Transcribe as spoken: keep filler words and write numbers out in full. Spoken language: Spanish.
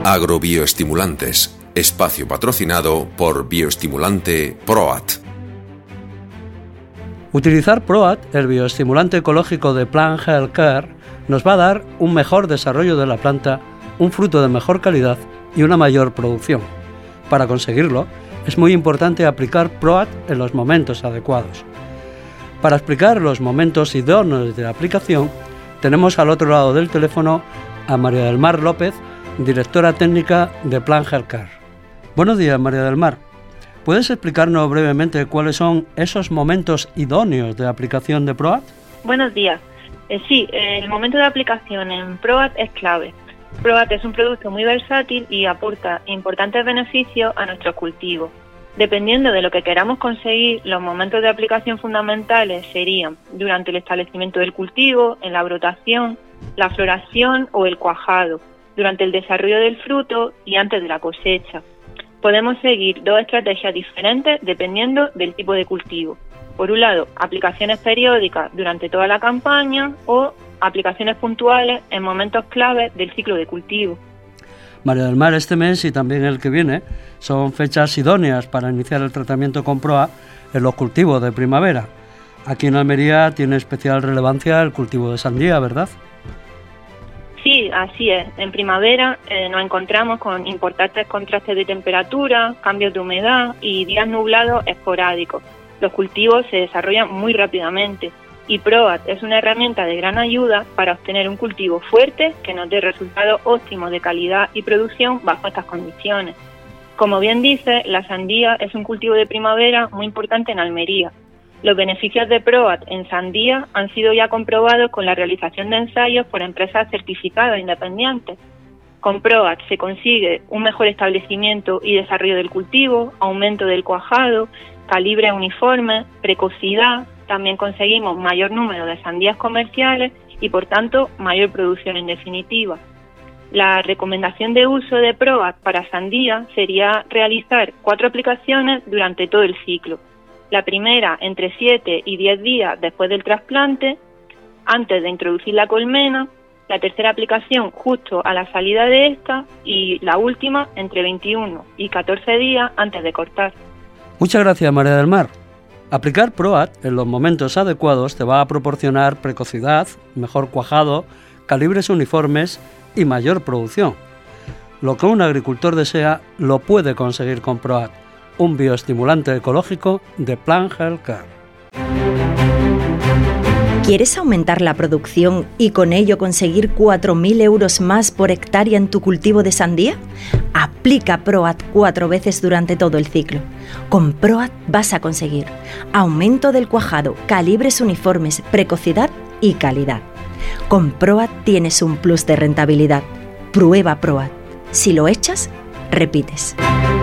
Agrobioestimulantes. Espacio patrocinado por Bioestimulante ProAt. Utilizar ProAt, el bioestimulante ecológico de Plant Health Care, nos va a dar un mejor desarrollo de la planta, un fruto de mejor calidad y una mayor producción. Para conseguirlo, es muy importante aplicar ProAt en los momentos adecuados. Para explicar los momentos idóneos de aplicación, tenemos al otro lado del teléfono a María del Mar López, directora técnica de Plant Health Care. Buenos días, María del Mar. ¿Puedes explicarnos brevemente cuáles son esos momentos idóneos de aplicación de ProAt? Buenos días. Eh, sí, el momento de aplicación en ProAt es clave. ProAt es un producto muy versátil y aporta importantes beneficios a nuestros cultivos. Dependiendo de lo que queramos conseguir, los momentos de aplicación fundamentales serían durante el establecimiento del cultivo, en la brotación, la floración o el cuajado, durante el desarrollo del fruto y antes de la cosecha. Podemos seguir dos estrategias diferentes dependiendo del tipo de cultivo. Por un lado, aplicaciones periódicas durante toda la campaña o aplicaciones puntuales en momentos claves del ciclo de cultivo. María del Mar, este mes y también el que viene son fechas idóneas para iniciar el tratamiento con ProAt en los cultivos de primavera. Aquí en Almería tiene especial relevancia el cultivo de sandía, ¿verdad? Sí, así es. En primavera eh, nos encontramos con importantes contrastes de temperatura, cambios de humedad y días nublados esporádicos. Los cultivos se desarrollan muy rápidamente y ProAt es una herramienta de gran ayuda para obtener un cultivo fuerte que nos dé resultados óptimos de calidad y producción bajo estas condiciones. Como bien dice, la sandía es un cultivo de primavera muy importante en Almería. Los beneficios de ProAt en sandía han sido ya comprobados con la realización de ensayos por empresas certificadas independientes. Con ProAt se consigue un mejor establecimiento y desarrollo del cultivo, aumento del cuajado, calibre uniforme, precocidad. También conseguimos mayor número de sandías comerciales y, por tanto, mayor producción en definitiva. La recomendación de uso de ProAt para sandía sería realizar cuatro aplicaciones durante todo el ciclo. La primera entre siete y diez días después del trasplante, antes de introducir la colmena, la tercera aplicación justo a la salida de esta y la última entre veintiuno y catorce días antes de cortar. Muchas gracias, María del Mar. Aplicar ProAt en los momentos adecuados te va a proporcionar precocidad, mejor cuajado, calibres uniformes y mayor producción. Lo que un agricultor desea lo puede conseguir con ProAt, un bioestimulante ecológico de Plant Health Care. ¿Quieres aumentar la producción y con ello conseguir cuatro mil euros más por hectárea en tu cultivo de sandía? Aplica ProAt cuatro veces durante todo el ciclo. Con ProAt vas a conseguir aumento del cuajado, calibres uniformes, precocidad y calidad. Con ProAt tienes un plus de rentabilidad. Prueba ProAt. Si lo echas, repites.